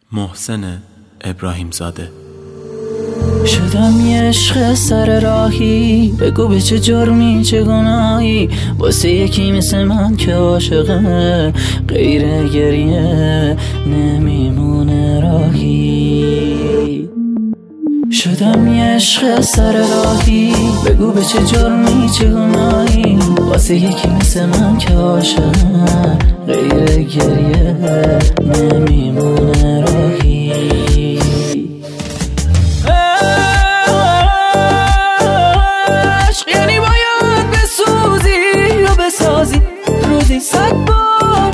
محسن ابراهیم زاده. شدم یه عشق سر راهی، بگو به چه جرمی چه گناهی، واسه یکی مثل من که عاشقه غیر گریه نمیمونه راهی. شدم یه عشق سر راهی، بگو به چه جرمی چه گناهی، واسه یکی مثل من که عاشقه غیر گریه نمیمونه راهی. روزی 100 بار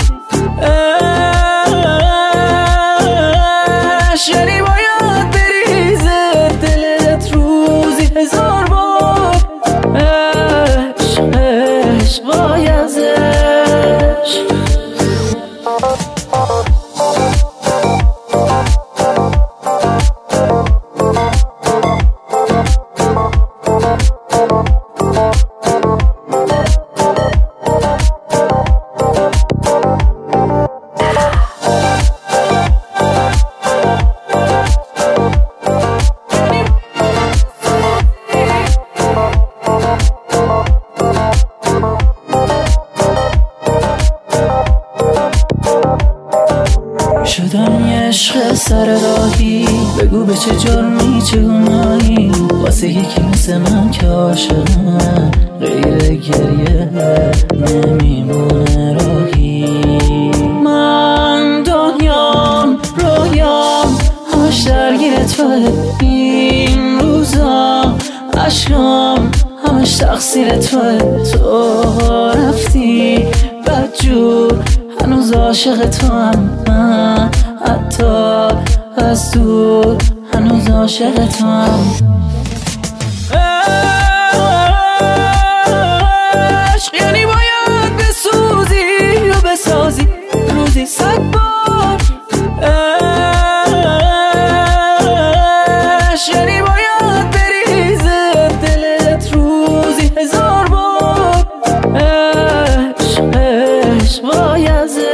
یعنی باید بریزه دلت روزی 1000 بار. عشق بایزش شدم یه عشق سر راهی، بگو به چه جرمی چه گناهی، واسه یکی مثل من که عاشقه غیر گریه نمیمونه راهی. من دنیام رویام همش درگیر توه، این روزا عشقام همش تقصیر توه. تو رفتی بدجور هنوز عاشق تو هم، من حتی از دور هنوز عاشق تو هم. عشق یعنی باید بسوزی و بسازی روزی 100 بار. عشق یعنی باید بریزه دلت روزی 1000 بار. عشق بایزش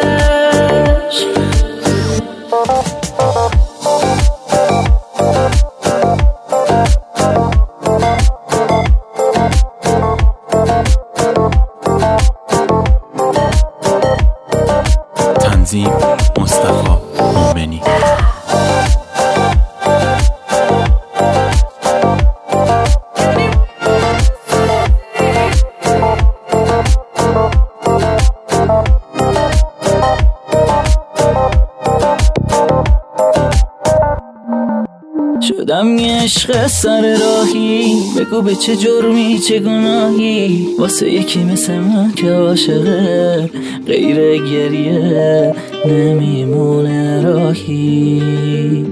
تنظیم مصطفی مومنی. شدم یه عشق سر راهی، بگو به چه جرمی چه گناهی، واسه یکی مثل من که عاشقه غیر گریه نمیمونه راهی.